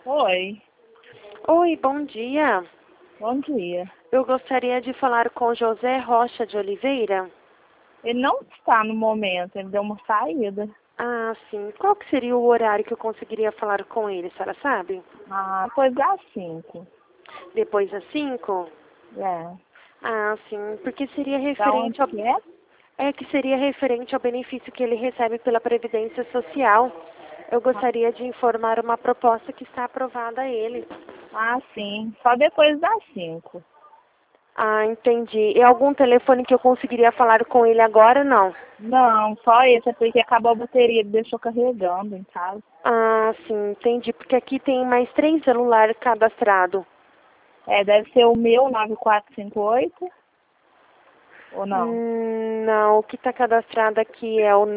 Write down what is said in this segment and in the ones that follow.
Oi, Oi, bom dia. bom dia. Eu gostaria de falar com José Rocha de Oliveira. Ele não está no momento, ele deu uma saída. Ah, sim. Qual que seria o horário que eu conseguiria falar com ele, a senhora sabe? Depois das 5. Depois das 5? É. Ah, sim. Porque seria Da onde referente ao... que é? É que seria referente ao benefício que ele recebe pela Previdência Social. Eu gostaria de informar uma proposta que está aprovada a ele. Sim. Só depois das 5. Ah, entendi. E algum telefone que eu conseguiria falar com ele agora, não? Não, só esse, é porque acabou a bateria, ele deixou carregando em casa. Ah, sim, entendi. Porque aqui tem mais 3 celulares cadastrados. Deve ser o meu 9458, ou não? Não, o que está cadastrado aqui é o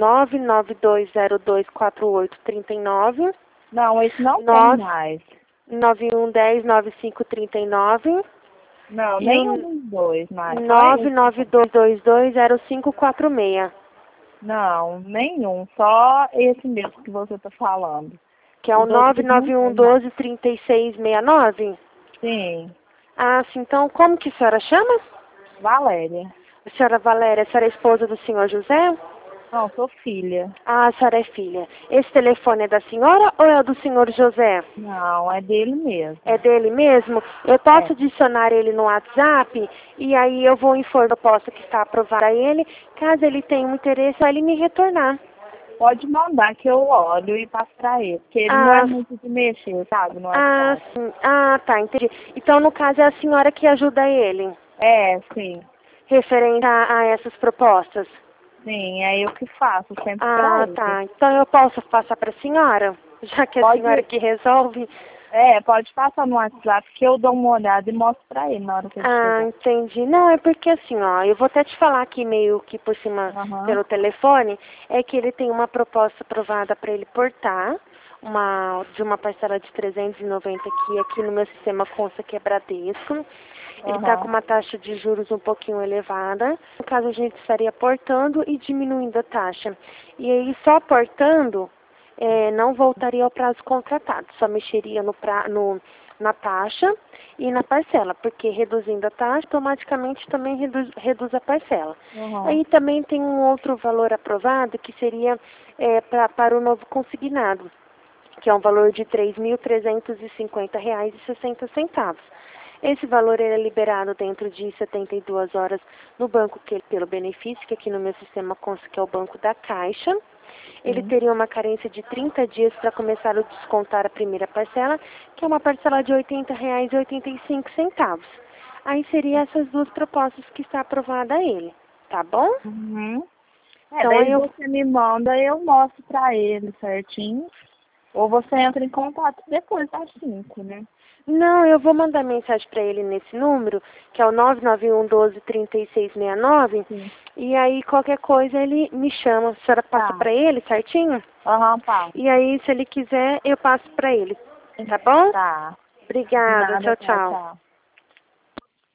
992024839, Não, esse não tem mais. 991109539 Não, e nenhum o dos dois mais, só esse. 992220546, Não, nenhum, só esse mesmo que você está falando. que é o Os outros não tem mais. 991123669. Sim, Ah, sim, então como que a senhora chama? Valéria. A senhora Valéria, a senhora é esposa do senhor José? Não, sou filha. Ah, a senhora é filha. Esse telefone é da senhora ou é do senhor José? Não, é dele mesmo. É dele mesmo? Eu É, posso adicionar ele no WhatsApp e aí eu vou informar a proposta que está aprovada a ele. Caso ele tenha um interesse, ele me retornar. pode mandar que eu olho e passo pra ele. Porque ele não é Ah, muito de mexer, sabe, no WhatsApp. sim. Ah, tá, entendi. Então, no caso, é a senhora que ajuda ele, Sim. referente a essas propostas. Sim, é eu que faço sempre pra Ah, ele. tá. Então, eu posso passar para a senhora, já que é a senhora Pode, que resolve. pode passar no WhatsApp que eu dou uma olhada e mostro pra ele na hora que ele Ah, chegar. entendi. Não, é porque assim, ó, eu vou até te falar aqui meio que por cima Aham, pelo telefone, é que ele tem uma proposta aprovada para ele portar, de uma parcela de 390 aqui no meu sistema consta que é Bradesco. Ele está com aham. uma taxa de juros um pouquinho elevada. No caso, a gente estaria portando e diminuindo a taxa. E aí, só portando, não voltaria ao prazo contratado, só mexeria na taxa e na parcela, porque reduzindo a taxa, automaticamente também reduz a parcela. Aham. Aí também tem um outro valor aprovado que seria para o novo consignado, que é um valor de R$ 3.350,60. Esse valor ele é liberado dentro de 72 horas no banco pelo benefício, que aqui no meu sistema consta que é o Banco da Caixa. Ele Sim. teria uma carência de 30 dias para começar a descontar a primeira parcela, que é uma parcela de R$ 80,85. Aí seriam essas duas propostas que está aprovada a ele, tá bom? Uhum. Então aí Daí eu você me manda e eu mostro pra ele certinho. Ou você entra em contato depois das 5, né? Não, eu vou mandar mensagem para ele nesse número, que é o 991123669, Sim. e aí qualquer coisa ele me chama. A senhora passa Tá. para ele certinho? Aham, pá. E aí, se ele quiser, eu passo para ele. Tá bom? Tá. De Obrigada. nada, Tchau, tá, tchau. tchau.